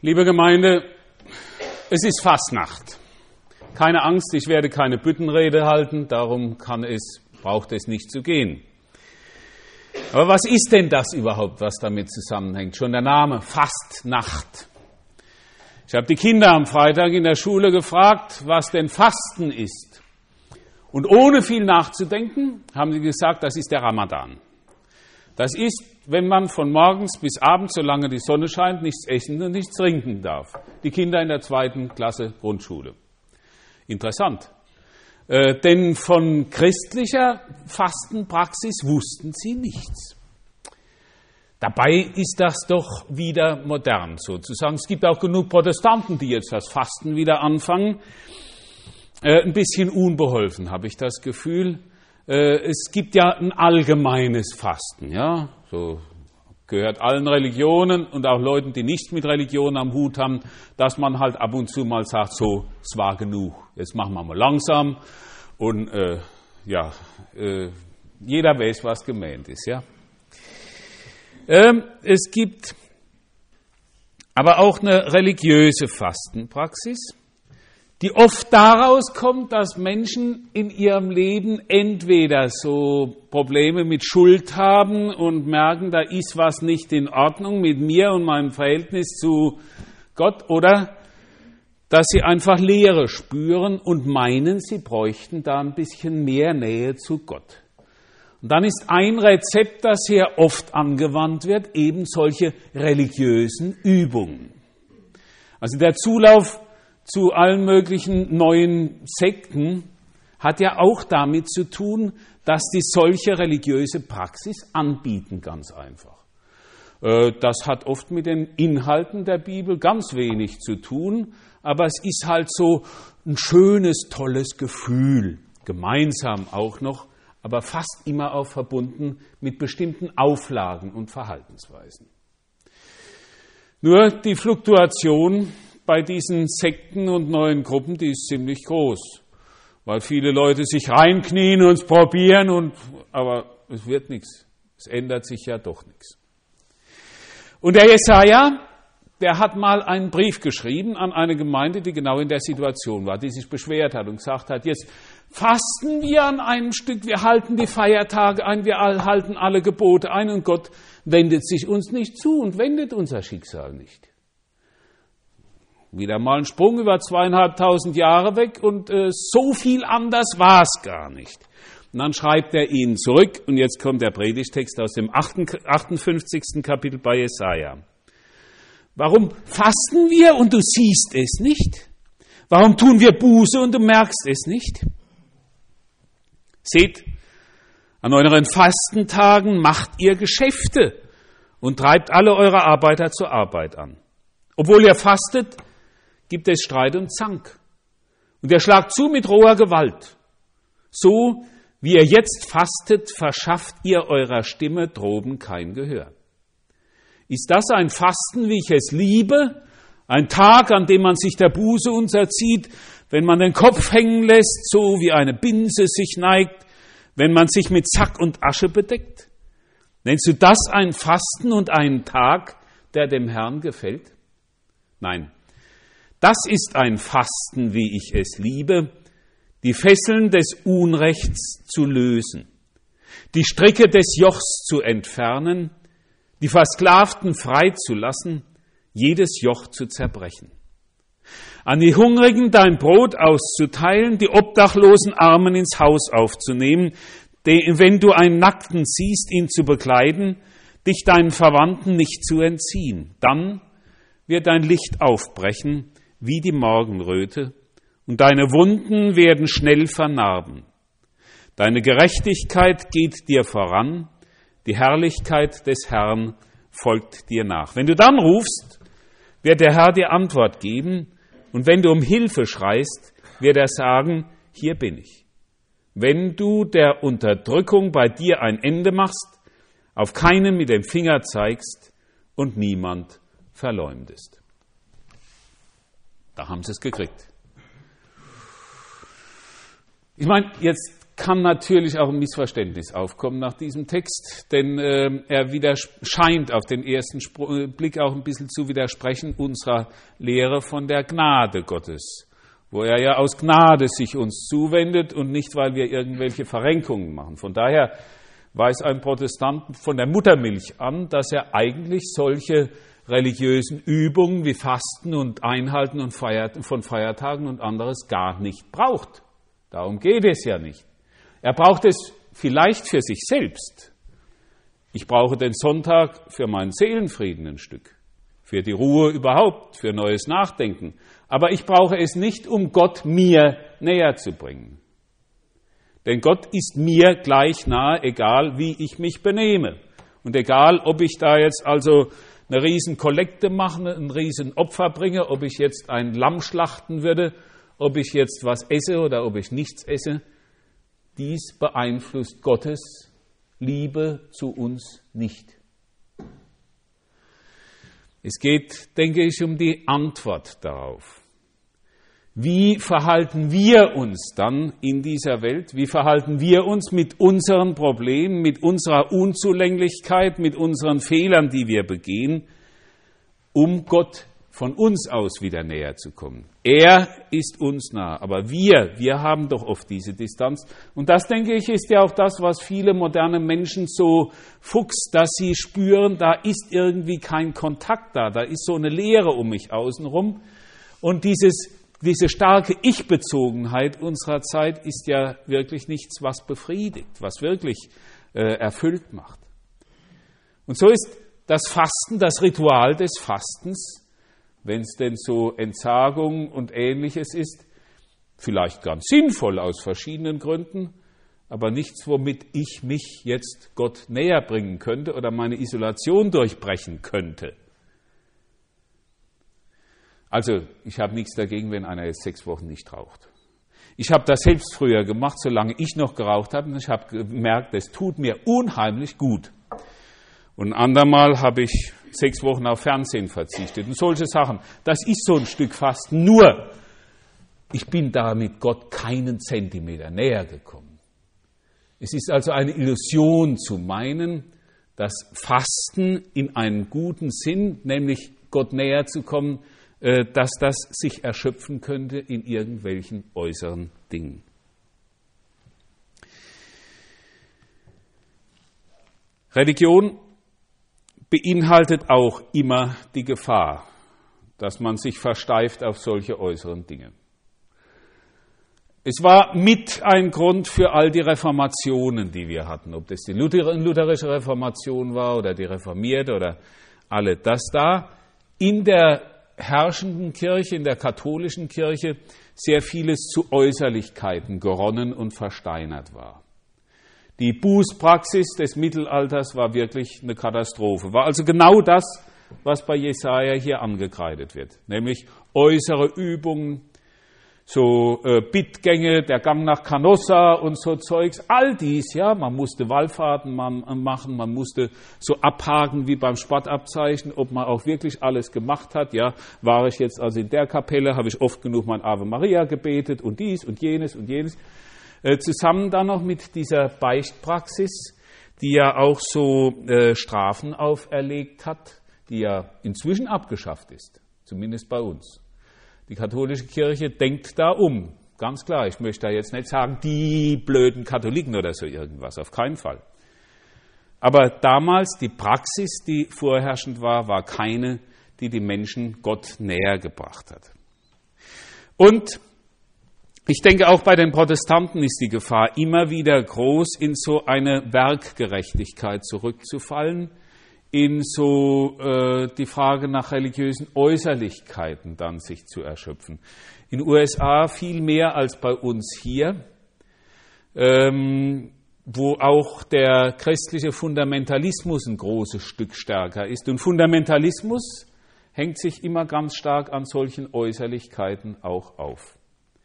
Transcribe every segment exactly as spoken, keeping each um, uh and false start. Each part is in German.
Liebe Gemeinde, es ist Fastnacht. Keine Angst, ich werde keine Büttenrede halten, darum kann es, braucht es nicht zu gehen. Aber was ist denn das überhaupt, was damit zusammenhängt? Schon der Name, Fastnacht. Ich habe die Kinder am Freitag in der Schule gefragt, was denn Fasten ist. Und ohne viel nachzudenken, haben sie gesagt, das ist der Ramadan. Das ist, wenn man von morgens bis abends, solange die Sonne scheint, nichts essen und nichts trinken darf. Die Kinder in der zweiten Klasse Grundschule. Interessant. Äh, denn von christlicher Fastenpraxis wussten sie nichts. Dabei ist das doch wieder modern sozusagen. Es gibt auch genug Protestanten, die jetzt das Fasten wieder anfangen. Äh, ein bisschen unbeholfen, habe ich das Gefühl. Äh, es gibt ja ein allgemeines Fasten, ja, so gehört allen Religionen und auch Leuten, die nichts mit Religion am Hut haben, dass man halt ab und zu mal sagt, so, es war genug, jetzt machen wir mal langsam und äh, ja, äh, jeder weiß, was gemeint ist, ja. Ähm, es gibt aber auch eine religiöse Fastenpraxis, die oft daraus kommt, dass Menschen in ihrem Leben entweder so Probleme mit Schuld haben und merken, da ist was nicht in Ordnung mit mir und meinem Verhältnis zu Gott, oder dass sie einfach Leere spüren und meinen, sie bräuchten da ein bisschen mehr Nähe zu Gott. Und dann ist ein Rezept, das sehr oft angewandt wird, eben solche religiösen Übungen. Also der Zulauf zu allen möglichen neuen Sekten hat ja auch damit zu tun, dass die solche religiöse Praxis anbieten, ganz einfach. Das hat oft mit den Inhalten der Bibel ganz wenig zu tun, aber es ist halt so ein schönes, tolles Gefühl, gemeinsam auch noch, aber fast immer auch verbunden mit bestimmten Auflagen und Verhaltensweisen. Nur die Fluktuation bei diesen Sekten und neuen Gruppen, die ist ziemlich groß, weil viele Leute sich reinknien und es probieren, und, aber es wird nichts. Es ändert sich ja doch nichts. Und der Jesaja, der hat mal einen Brief geschrieben an eine Gemeinde, die genau in der Situation war, die sich beschwert hat und gesagt hat, jetzt fasten wir an einem Stück, wir halten die Feiertage ein, wir halten alle Gebote ein und Gott wendet sich uns nicht zu und wendet unser Schicksal nicht. Wieder mal ein Sprung über zweieinhalbtausend Jahre weg und äh, so viel anders war es gar nicht. Und dann schreibt er ihnen zurück, und jetzt kommt der Predigtext aus dem achtundfünfzigsten Kapitel bei Jesaja. Warum fasten wir und du siehst es nicht? Warum tun wir Buße und du merkst es nicht? Seht, an euren Fastentagen macht ihr Geschäfte und treibt alle eure Arbeiter zur Arbeit an. Obwohl ihr fastet, gibt es Streit und Zank. Und ihr schlagt zu mit roher Gewalt. So wie ihr jetzt fastet, verschafft ihr eurer Stimme droben kein Gehör. Ist das ein Fasten, wie ich es liebe? Ein Tag, an dem man sich der Buße unterzieht, wenn man den Kopf hängen lässt, so wie eine Binse sich neigt, wenn man sich mit Sack und Asche bedeckt? Nennst du das ein Fasten und einen Tag, der dem Herrn gefällt? Nein. Das ist ein Fasten, wie ich es liebe, die Fesseln des Unrechts zu lösen, die Stricke des Jochs zu entfernen, die Versklavten freizulassen, jedes Joch zu zerbrechen. An die Hungrigen dein Brot auszuteilen, die obdachlosen Armen ins Haus aufzunehmen, wenn du einen Nackten siehst, ihn zu bekleiden, dich deinen Verwandten nicht zu entziehen. Dann wird dein Licht aufbrechen wie die Morgenröte, und deine Wunden werden schnell vernarben. Deine Gerechtigkeit geht dir voran, die Herrlichkeit des Herrn folgt dir nach. Wenn du dann rufst, wird der Herr dir Antwort geben, und wenn du um Hilfe schreist, wird er sagen, hier bin ich. Wenn du der Unterdrückung bei dir ein Ende machst, auf keinen mit dem Finger zeigst und niemand verleumdest. Da haben sie es gekriegt. Ich meine, jetzt kann natürlich auch ein Missverständnis aufkommen nach diesem Text, denn äh, er scheint auf den ersten Spr- Blick auch ein bisschen zu widersprechen unserer Lehre von der Gnade Gottes, wo er ja aus Gnade sich uns zuwendet und nicht, weil wir irgendwelche Verrenkungen machen. Von daher weiß ein Protestant von der Muttermilch an, dass er eigentlich solche religiösen Übungen wie Fasten und Einhalten und Feiert- von Feiertagen und anderes gar nicht braucht. Darum geht es ja nicht. Er braucht es vielleicht für sich selbst. Ich brauche den Sonntag für meinen Seelenfrieden ein Stück, für die Ruhe überhaupt, für neues Nachdenken. Aber ich brauche es nicht, um Gott mir näher zu bringen. Denn Gott ist mir gleich nahe, egal wie ich mich benehme. Und egal, ob ich da jetzt also eine riesen Kollekte mache, ein riesen Opfer bringe, ob ich jetzt ein Lamm schlachten würde, ob ich jetzt was esse oder ob ich nichts esse, dies beeinflusst Gottes Liebe zu uns nicht. Es geht, denke ich, um die Antwort darauf. Wie verhalten wir uns dann in dieser Welt? Wie verhalten wir uns mit unseren Problemen, mit unserer Unzulänglichkeit, mit unseren Fehlern, die wir begehen, um Gott von uns aus wieder näher zu kommen? Er ist uns nah, aber wir, wir haben doch oft diese Distanz. Und das, denke ich, ist ja auch das, was viele moderne Menschen so fuchst, dass sie spüren, da ist irgendwie kein Kontakt da, da ist so eine Leere um mich außenrum. Und dieses Diese starke Ich-Bezogenheit unserer Zeit ist ja wirklich nichts, was befriedigt, was wirklich äh, erfüllt macht. Und so ist das Fasten, das Ritual des Fastens, wenn es denn so Entsagung und Ähnliches ist, vielleicht ganz sinnvoll aus verschiedenen Gründen, aber nichts, womit ich mich jetzt Gott näher bringen könnte oder meine Isolation durchbrechen könnte. Also, ich habe nichts dagegen, wenn einer jetzt sechs Wochen nicht raucht. Ich habe das selbst früher gemacht, solange ich noch geraucht habe, und ich habe gemerkt, das tut mir unheimlich gut. Und ein andermal habe ich sechs Wochen auf Fernsehen verzichtet und solche Sachen. Das ist so ein Stück Fasten. Nur, ich bin damit Gott keinen Zentimeter näher gekommen. Es ist also eine Illusion zu meinen, dass Fasten in einem guten Sinn, nämlich Gott näher zu kommen, dass das sich erschöpfen könnte in irgendwelchen äußeren Dingen. Religion beinhaltet auch immer die Gefahr, dass man sich versteift auf solche äußeren Dinge. Es war mit ein Grund für all die Reformationen, die wir hatten, ob das die lutherische Reformation war oder die reformierte oder alle, dass da in der herrschenden Kirche, in der katholischen Kirche, sehr vieles zu Äußerlichkeiten geronnen und versteinert war. Die Bußpraxis des Mittelalters war wirklich eine Katastrophe. War also genau das, was bei Jesaja hier angekreidet wird, nämlich äußere Übungen, so äh, Bittgänge, der Gang nach Canossa und so Zeugs, all dies, ja, man musste Wallfahrten man, äh, machen, man musste so abhaken wie beim Sportabzeichen, ob man auch wirklich alles gemacht hat, ja, war ich jetzt also in der Kapelle, habe ich oft genug mein Ave Maria gebetet und dies und jenes und jenes, äh, zusammen dann noch mit dieser Beichtpraxis, die ja auch so äh, Strafen auferlegt hat, die ja inzwischen abgeschafft ist, zumindest bei uns. Die katholische Kirche denkt da um. Ganz klar, ich möchte da jetzt nicht sagen, die blöden Katholiken oder so irgendwas, auf keinen Fall. Aber damals die Praxis, die vorherrschend war, war keine, die die Menschen Gott näher gebracht hat. Und ich denke, auch bei den Protestanten ist die Gefahr immer wieder groß, in so eine Werkgerechtigkeit zurückzufallen, in so äh, die Frage nach religiösen Äußerlichkeiten dann sich zu erschöpfen. In den U S A viel mehr als bei uns hier, ähm, wo auch der christliche Fundamentalismus ein großes Stück stärker ist. Und Fundamentalismus hängt sich immer ganz stark an solchen Äußerlichkeiten auch auf.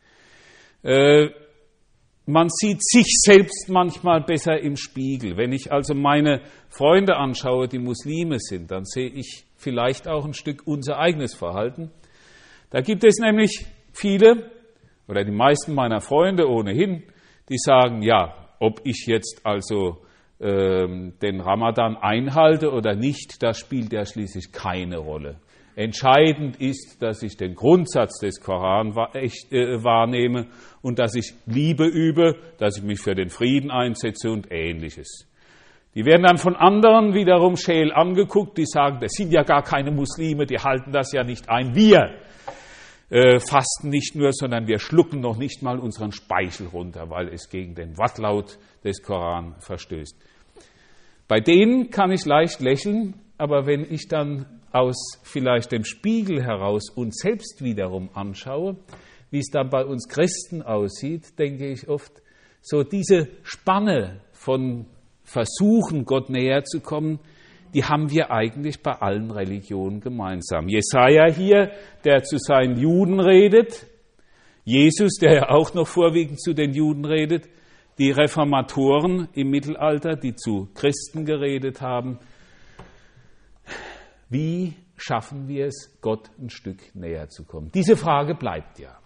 Äh, Man sieht sich selbst manchmal besser im Spiegel. Wenn ich also meine Freunde anschaue, die Muslime sind, dann sehe ich vielleicht auch ein Stück unser eigenes Verhalten. Da gibt es nämlich viele, oder die meisten meiner Freunde ohnehin, die sagen, ja, ob ich jetzt also ähm, den Ramadan einhalte oder nicht, das spielt ja schließlich keine Rolle. Entscheidend ist, dass ich den Grundsatz des Koran wahrnehme und dass ich Liebe übe, dass ich mich für den Frieden einsetze und Ähnliches. Die werden dann von anderen wiederum scheel angeguckt, die sagen, das sind ja gar keine Muslime, die halten das ja nicht ein. Wir äh, fasten nicht nur, sondern wir schlucken noch nicht mal unseren Speichel runter, weil es gegen den Wortlaut des Koran verstößt. Bei denen kann ich leicht lächeln, aber wenn ich dann aus vielleicht dem Spiegel heraus uns selbst wiederum anschaue, wie es dann bei uns Christen aussieht, denke ich oft, so diese Spanne von Versuchen, Gott näher zu kommen, die haben wir eigentlich bei allen Religionen gemeinsam. Jesaja hier, der zu seinen Juden redet, Jesus, der ja auch noch vorwiegend zu den Juden redet, die Reformatoren im Mittelalter, die zu Christen geredet haben. Wie schaffen wir es, Gott ein Stück näher zu kommen? Diese Frage bleibt ja.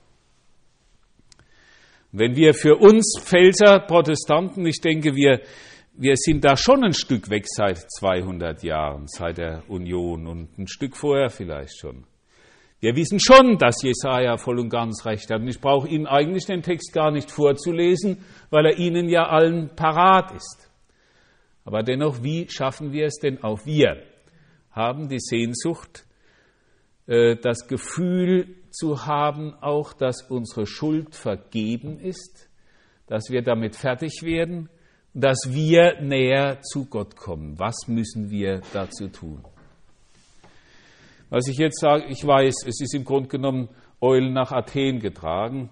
Wenn wir für uns Pfälzer Protestanten, ich denke, wir, wir sind da schon ein Stück weg seit zweihundert Jahren, seit der Union und ein Stück vorher vielleicht schon. Wir wissen schon, dass Jesaja voll und ganz recht hat. Und ich brauche Ihnen eigentlich den Text gar nicht vorzulesen, weil er Ihnen ja allen parat ist. Aber dennoch, wie schaffen wir es denn auch wir? Haben die Sehnsucht, das Gefühl zu haben, auch dass unsere Schuld vergeben ist, dass wir damit fertig werden, dass wir näher zu Gott kommen. Was müssen wir dazu tun? Was ich jetzt sage, ich weiß, es ist im Grunde genommen Eulen nach Athen getragen.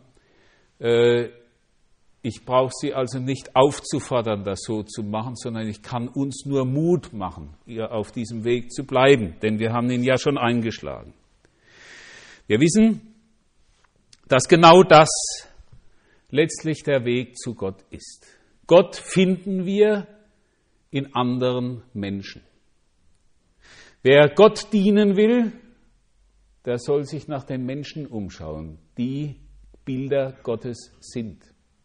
Ich brauche Sie also nicht aufzufordern, das so zu machen, sondern ich kann uns nur Mut machen, ihr auf diesem Weg zu bleiben, denn wir haben ihn ja schon eingeschlagen. Wir wissen, dass genau das letztlich der Weg zu Gott ist. Gott finden wir in anderen Menschen. Wer Gott dienen will, der soll sich nach den Menschen umschauen, die Bilder Gottes sind.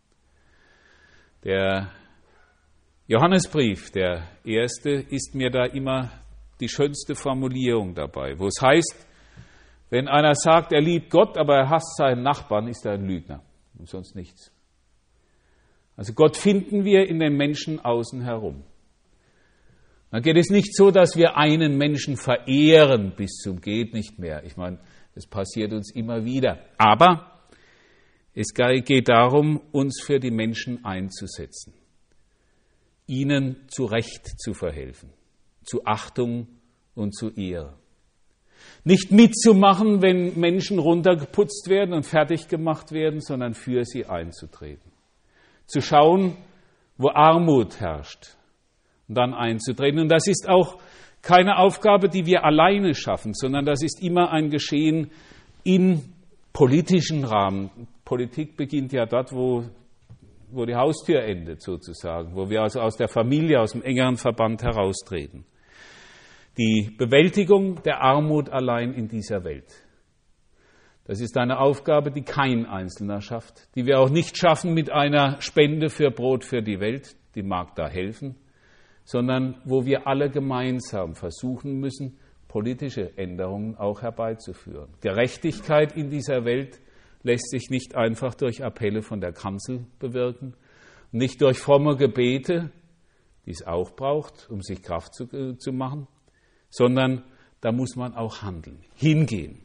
Der Johannesbrief, der erste, ist mir da immer die schönste Formulierung dabei, wo es heißt, wenn einer sagt, er liebt Gott, aber er hasst seinen Nachbarn, ist er ein Lügner und sonst nichts. Also Gott finden wir in den Menschen außen herum. Dann geht es nicht so, dass wir einen Menschen verehren bis zum geht nicht mehr. Ich meine, das passiert uns immer wieder. Aber es geht darum, uns für die Menschen einzusetzen, ihnen zu Recht zu verhelfen, zu Achtung und zu Ehre. Nicht mitzumachen, wenn Menschen runtergeputzt werden und fertig gemacht werden, sondern für sie einzutreten. Zu schauen, wo Armut herrscht und dann einzutreten. Und das ist auch keine Aufgabe, die wir alleine schaffen, sondern das ist immer ein Geschehen im politischen Rahmen. Politik beginnt ja dort, wo, wo die Haustür endet sozusagen, wo wir also aus der Familie, aus dem engeren Verband heraustreten. Die Bewältigung der Armut allein in dieser Welt. Das ist eine Aufgabe, die kein Einzelner schafft, die wir auch nicht schaffen mit einer Spende für Brot für die Welt, die mag da helfen, sondern wo wir alle gemeinsam versuchen müssen, politische Änderungen auch herbeizuführen. Gerechtigkeit in dieser Welt lässt sich nicht einfach durch Appelle von der Kanzel bewirken, nicht durch fromme Gebete, die es auch braucht, um sich Kraft zu, äh, zu machen, sondern da muss man auch handeln, hingehen.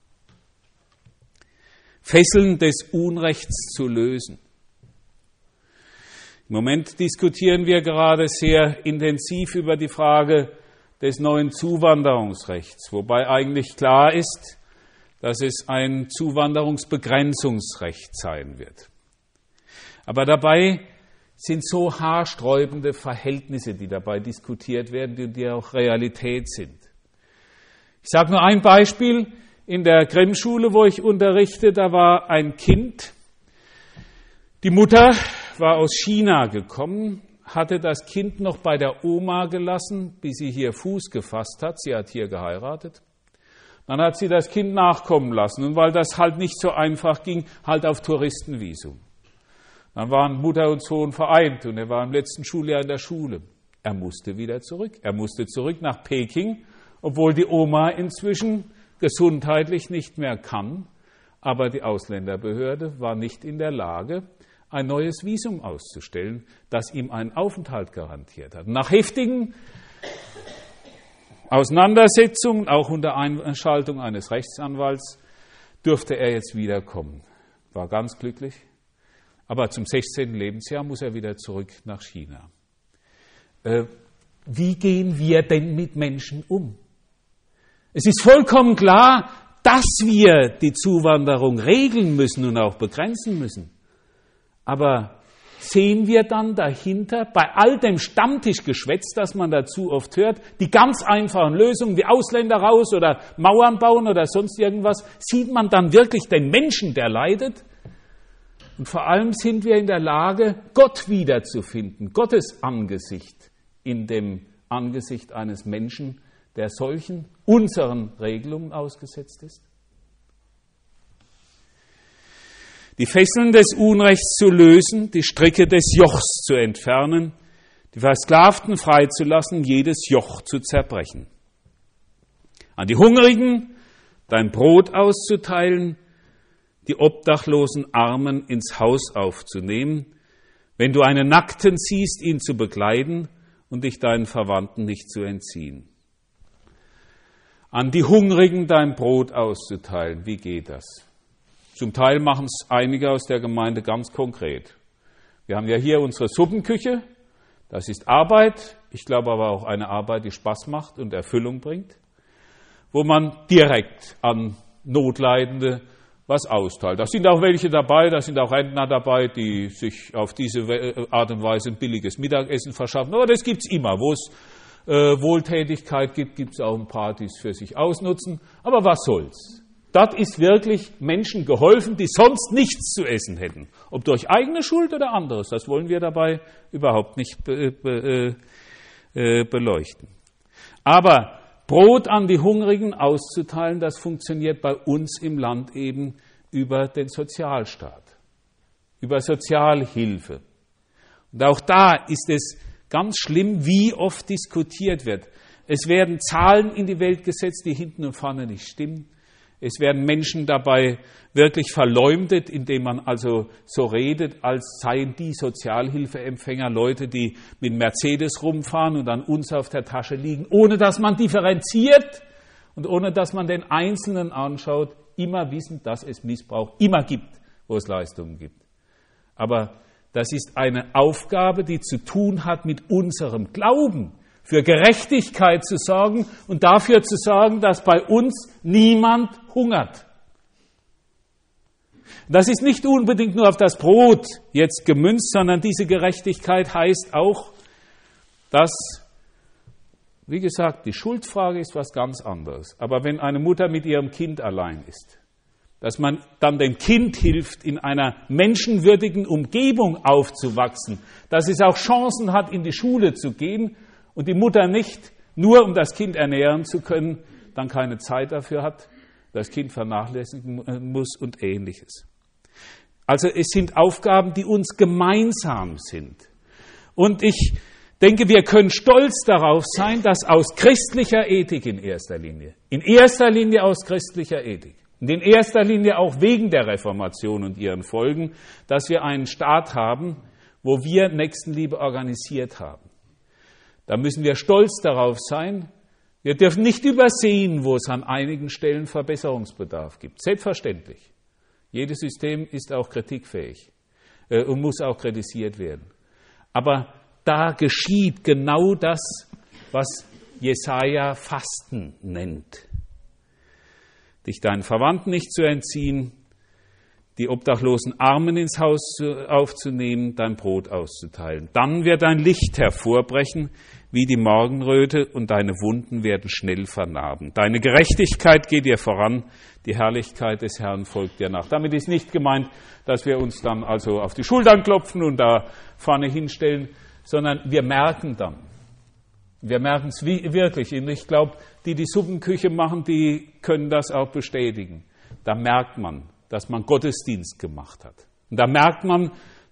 Fesseln des Unrechts zu lösen. Im Moment diskutieren wir gerade sehr intensiv über die Frage des neuen Zuwanderungsrechts, wobei eigentlich klar ist, dass es ein Zuwanderungsbegrenzungsrecht sein wird. Aber dabei sind so haarsträubende Verhältnisse, die dabei diskutiert werden, die, die auch Realität sind. Ich sage nur ein Beispiel. In der Grimm-Schule, wo ich unterrichte, da war ein Kind. Die Mutter war aus China gekommen, hatte das Kind noch bei der Oma gelassen, bis sie hier Fuß gefasst hat. Sie hat hier geheiratet. Dann hat sie das Kind nachkommen lassen. Und weil das halt nicht so einfach ging, halt auf Touristenvisum. Dann waren Mutter und Sohn vereint und er war im letzten Schuljahr in der Schule. Er musste wieder zurück. Er musste zurück nach Peking, obwohl die Oma inzwischen gesundheitlich nicht mehr kann. Aber die Ausländerbehörde war nicht in der Lage, ein neues Visum auszustellen, das ihm einen Aufenthalt garantiert hat. Nach heftigen Auseinandersetzungen, auch unter Einschaltung eines Rechtsanwalts, durfte er jetzt wiederkommen. War ganz glücklich. Aber zum sechzehnten Lebensjahr muss er wieder zurück nach China. Äh, wie gehen wir denn mit Menschen um? Es ist vollkommen klar, dass wir die Zuwanderung regeln müssen und auch begrenzen müssen. Aber sehen wir dann dahinter, bei all dem Stammtischgeschwätz, das man dazu oft hört, die ganz einfachen Lösungen, wie Ausländer raus oder Mauern bauen oder sonst irgendwas, sieht man dann wirklich den Menschen, der leidet? Und vor allem sind wir in der Lage, Gott wiederzufinden, Gottes Angesicht in dem Angesicht eines Menschen, der solchen unseren Regelungen ausgesetzt ist? Die Fesseln des Unrechts zu lösen, die Stricke des Jochs zu entfernen, die Versklavten freizulassen, jedes Joch zu zerbrechen. An die Hungrigen dein Brot auszuteilen, die obdachlosen Armen ins Haus aufzunehmen, wenn du einen Nackten siehst, ihn zu bekleiden und dich deinen Verwandten nicht zu entziehen. An die Hungrigen dein Brot auszuteilen, wie geht das? Zum Teil machen es einige aus der Gemeinde ganz konkret. Wir haben ja hier unsere Suppenküche, das ist Arbeit, ich glaube aber auch eine Arbeit, die Spaß macht und Erfüllung bringt, wo man direkt an Notleidende was austeilt. Da sind auch welche dabei, da sind auch Rentner dabei, die sich auf diese Art und Weise ein billiges Mittagessen verschaffen. Aber das gibt es immer. Wo es äh, Wohltätigkeit gibt, gibt es auch ein paar, die es für sich ausnutzen. Aber was soll's? Dort ist wirklich Menschen geholfen, die sonst nichts zu essen hätten. Ob durch eigene Schuld oder anderes, das wollen wir dabei überhaupt nicht be, be, äh, beleuchten. Aber Brot an die Hungrigen auszuteilen, das funktioniert bei uns im Land eben über den Sozialstaat, über Sozialhilfe. Und auch da ist es ganz schlimm, wie oft diskutiert wird. Es werden Zahlen in die Welt gesetzt, die hinten und vorne nicht stimmen. Es werden Menschen dabei wirklich verleumdet, indem man also so redet, als seien die Sozialhilfeempfänger Leute, die mit Mercedes rumfahren und an uns auf der Tasche liegen, ohne dass man differenziert und ohne dass man den Einzelnen anschaut, immer wissend, dass es Missbrauch immer gibt, wo es Leistungen gibt. Aber das ist eine Aufgabe, die zu tun hat mit unserem Glauben, für Gerechtigkeit zu sorgen und dafür zu sorgen, dass bei uns niemand hungert. Das ist nicht unbedingt nur auf das Brot jetzt gemünzt, sondern diese Gerechtigkeit heißt auch, dass, wie gesagt, die Schuldfrage ist was ganz anderes. Aber wenn eine Mutter mit ihrem Kind allein ist, dass man dann dem Kind hilft, in einer menschenwürdigen Umgebung aufzuwachsen, dass es auch Chancen hat, in die Schule zu gehen, und die Mutter nicht, nur um das Kind ernähren zu können, dann keine Zeit dafür hat, das Kind vernachlässigen muss und Ähnliches. Also es sind Aufgaben, die uns gemeinsam sind. Und ich denke, wir können stolz darauf sein, dass aus christlicher Ethik in erster Linie, in erster Linie aus christlicher Ethik, und in erster Linie auch wegen der Reformation und ihren Folgen, dass wir einen Staat haben, wo wir Nächstenliebe organisiert haben. Da müssen wir stolz darauf sein. Wir dürfen nicht übersehen, wo es an einigen Stellen Verbesserungsbedarf gibt. Selbstverständlich. Jedes System ist auch kritikfähig äh, und muss auch kritisiert werden. Aber da geschieht genau das, was Jesaja Fasten nennt. Dich deinen Verwandten nicht zu entziehen, die obdachlosen Armen ins Haus aufzunehmen, dein Brot auszuteilen. Dann wird dein Licht hervorbrechen wie die Morgenröte und deine Wunden werden schnell vernarben. Deine Gerechtigkeit geht dir voran, die Herrlichkeit des Herrn folgt dir nach. Damit ist nicht gemeint, dass wir uns dann also auf die Schultern klopfen und da vorne hinstellen, sondern wir merken dann. Wir merken es wirklich. Und ich glaube, die die Suppenküche machen, die können das auch bestätigen. Da merkt man, dass man Gottesdienst gemacht hat. Und da merkt man,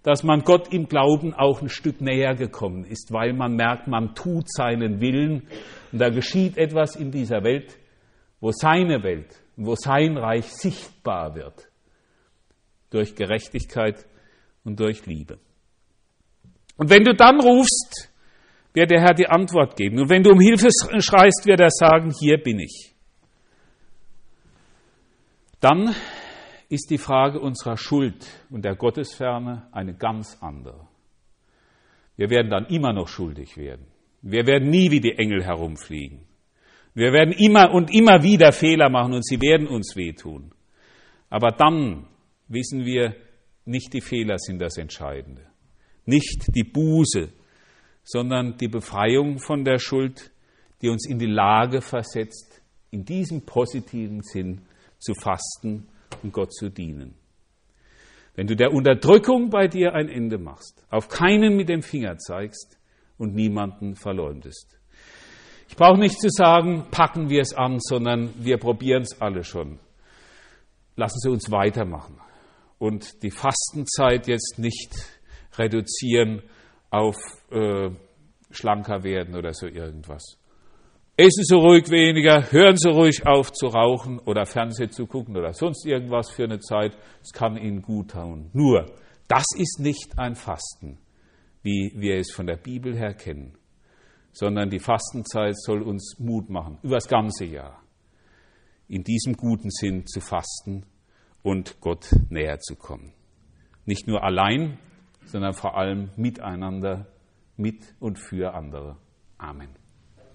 dass man Gott im Glauben auch ein Stück näher gekommen ist, weil man merkt, man tut seinen Willen und da geschieht etwas in dieser Welt, wo seine Welt, wo sein Reich sichtbar wird, durch Gerechtigkeit und durch Liebe. Und wenn du dann rufst, wird der Herr die Antwort geben. Und wenn du um Hilfe schreist, wird er sagen, hier bin ich. Dann ist die Frage unserer Schuld und der Gottesferne eine ganz andere. Wir werden dann immer noch schuldig werden. Wir werden nie wie die Engel herumfliegen. Wir werden immer und immer wieder Fehler machen und sie werden uns wehtun. Aber dann wissen wir, nicht die Fehler sind das Entscheidende. Nicht die Buße, sondern die Befreiung von der Schuld, die uns in die Lage versetzt, in diesem positiven Sinn zu fasten und Gott zu dienen. Wenn du der Unterdrückung bei dir ein Ende machst, auf keinen mit dem Finger zeigst und niemanden verleumdest. Ich brauche nicht zu sagen, packen wir es an, sondern wir probieren es alle schon. Lassen Sie uns weitermachen und die Fastenzeit jetzt nicht reduzieren auf äh, schlanker werden oder so irgendwas. Essen Sie ruhig weniger, hören Sie ruhig auf zu rauchen oder Fernsehen zu gucken oder sonst irgendwas für eine Zeit. Es kann Ihnen gut tun. Nur, das ist nicht ein Fasten, wie wir es von der Bibel her kennen, sondern die Fastenzeit soll uns Mut machen, über das ganze Jahr, in diesem guten Sinn zu fasten und Gott näher zu kommen. Nicht nur allein, sondern vor allem miteinander, mit und für andere. Amen.